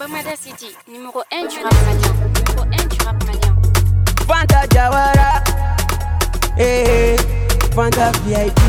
Fomada City, numéro 1 du rap malien. Numéro 1 du rap malien. Fanta Jawara, Fanta VIP.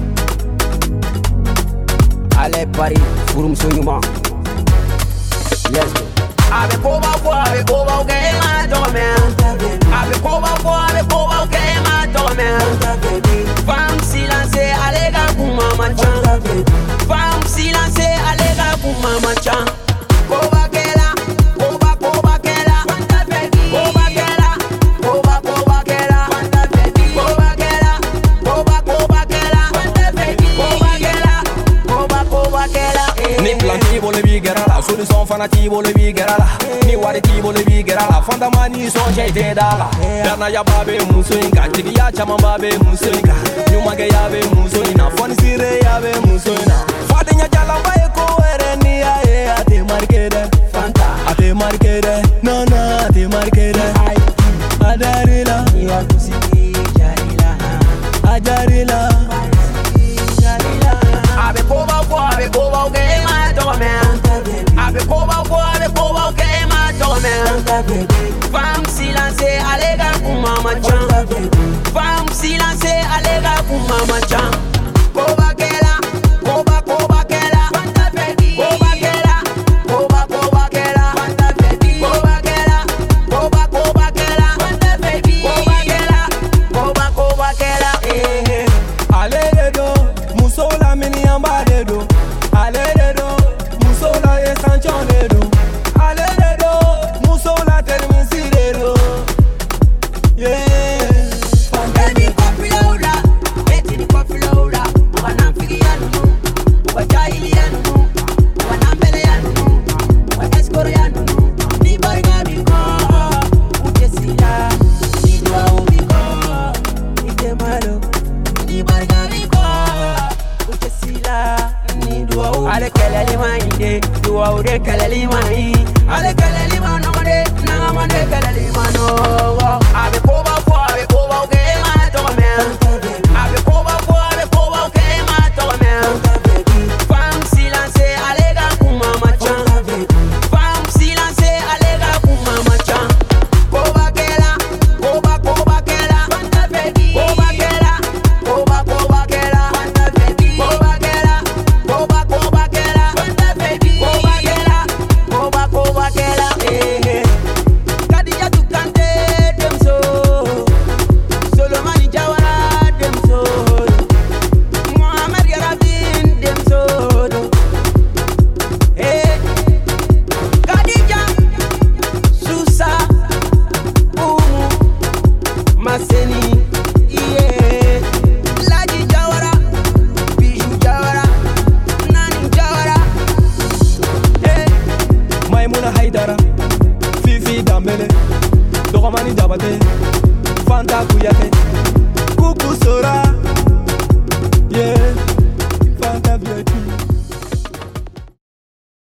Allez Paris, Forum Soyuma. Let's go. Ave koba o game a dormir. Ave koba o game a dormir. Femme silencée, allez gars pour maman chan. Femme silencée, allez gars pour maman chan. Koba kela, koba kela. Fanta baby. Koba kela, koba kela. Fanta baby. Koba kela, koba kela. Fanta baby. Koba kela. Ni planti bole bi gerala, solution fanati bole bi gerala. Ni wariti bole bi gerala, fanda mani son jete dala. Dana ya babe musoinga, tigi ya chama babe musoinga. Nyuma ge ya be musoina, foni sire ya be musoina. Fadenya jala bae ko ereni ya e ate markede. Fanta ate markede, no ate markede. Adarila, Ya kusiki jarila. ajarila. Ave koba o game a dormir. Ave koba o game a dormir. Femme silencée, allez gars pour maman chan. Femme silencée, allez gars pour maman chan. Koba kela, koba kela. Fanta baby. Koba kela, koba kela. Fanta baby. Koba kela, koba kela. Fanta baby. Koba kela, koba kela. Aleredo, musola mini ambaredo. Aleredo, musola e sanchonedo. Aleredo, musola terminsiredo. Yeah. Baby coffee loader, eti ni coffee loader. Wanamfiki ya nunu, wajahili ya nunu, wanambele ya nunu, waeskoro ya nunu. Ni barga biko, utesila, ni dua ubiko, itemalo. Ni barga biko, utesila, ni dua ubiko. Ale kele lima inde, dua ude kele lima i. Ale kele lima no mande, na mande kele lima no. Ave koba o game a dormir. Ave koba o game a dormir. Femme silencée, allez gars pour maman chan. Femme silencée, allez gars pour maman chan. Koba kela, koba kela. Fanta baby. Koba kela, koba kela. Fanta baby. Koba kela, koba kela. Fanta baby. Koba kela, koba kela. Kadija tukante dem so. Solomani Jawara dem so. Muhammad Yarabin dem so. Kadija Susa Umu Maseni yeah. Laji Jawara Biju Jawara Nani Jawara Maimuna Haidara, Fifi Dambele, Dogamani Jabate, Fanta Kuyate, Kuku Sora.